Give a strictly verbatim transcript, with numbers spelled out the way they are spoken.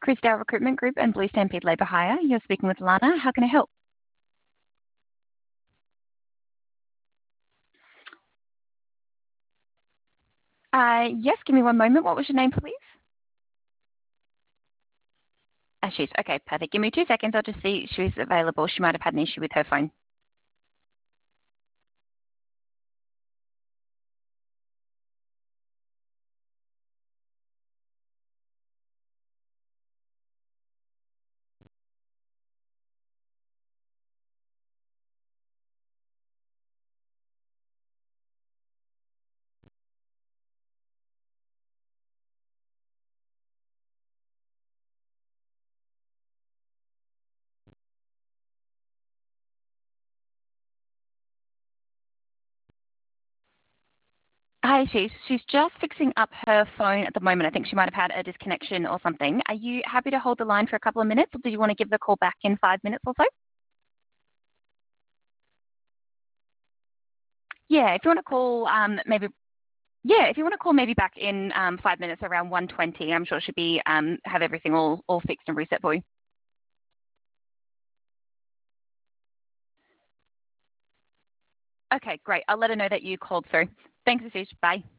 Chrisdale Recruitment Group and Blue Stampede Labour Hire. You're speaking with Lana. How can I help? Uh, yes, give me one moment. What was your name, please? Ashish. Okay, perfect. Give me two seconds. I'll just see if she's available. She might have had an issue with her phone. Hi, she's she's just fixing up her phone at the moment. I think she might have had a disconnection or something. Are you happy to hold the line for a couple of minutes, or do you want to give the call back in five minutes or so? Yeah, if you want to call, um, maybe yeah, if you want to call maybe back in um, five minutes around one twenty, I'm sure she'll be um, have everything all all fixed and reset for you. Okay, great. I'll let her know that you called through. Thanks, Ashish. Bye.